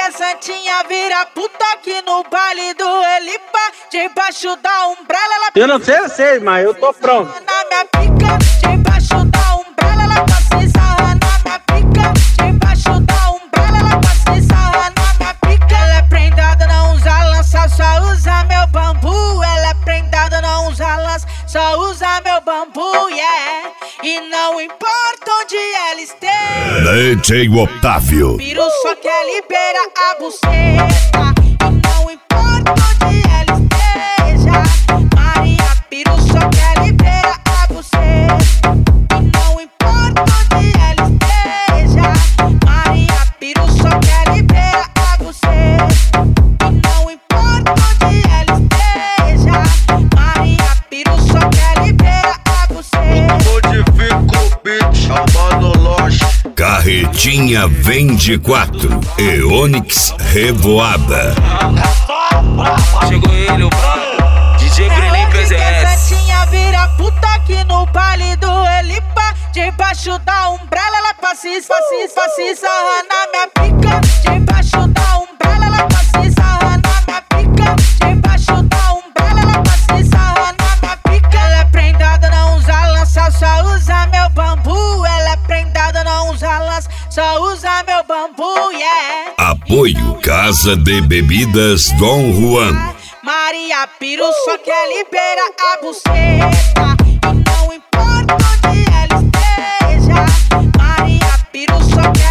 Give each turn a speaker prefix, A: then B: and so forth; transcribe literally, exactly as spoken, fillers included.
A: quer santinha, vira puta aqui no baile do Elipa. Debaixo da umbrella, ela...
B: Eu não sei, eu sei, mas eu tô pronto.
A: Na minha pica, debaixo da umbrella, ela passa e sarra na minha pica. Debaixo da umbrella, ela passa e sarra na minha pica. Ela é prendada, não usa lança, só usa meu bambu. Ela é prendada, não usa lança, só usa meu bambu, yeah. E não importa onde ela esteja,
C: D J Otávio.
A: Piru só quer liberar a buceta. E não importa onde ela esteja, Maria Piru só quer liberar a buceta. E não importa onde ela esteja, Maria Piru só quer liberar a buceta. E não importa onde ela esteja, Maria Piru só quer liberar a buceta.
D: Modifica o beat, chamando loja.
C: Carretinha vende quatro e Onix Revoada.
E: Chegou ele, o brabo, D J Brenin P Z S.
A: Santinha vira puta aqui no baile do Elipa. Debaixo da umbrella, ela passa e passa e passa e sarra na minha pica. Debaixo da umbrella, ela passa e sarra na minha pica. Debaixo da umbrella, ela passa e sarra na minha pica. Ela é prendada, não usa lança, só usa meu bambu. Ela é prendada, não usa lança, só usa meu bambu, yeah.
C: Apoio Casa de Bebidas Dom Juan.
A: Maria Piru só quer liberar a buceta. E não importa onde ela esteja, Maria Piru só quer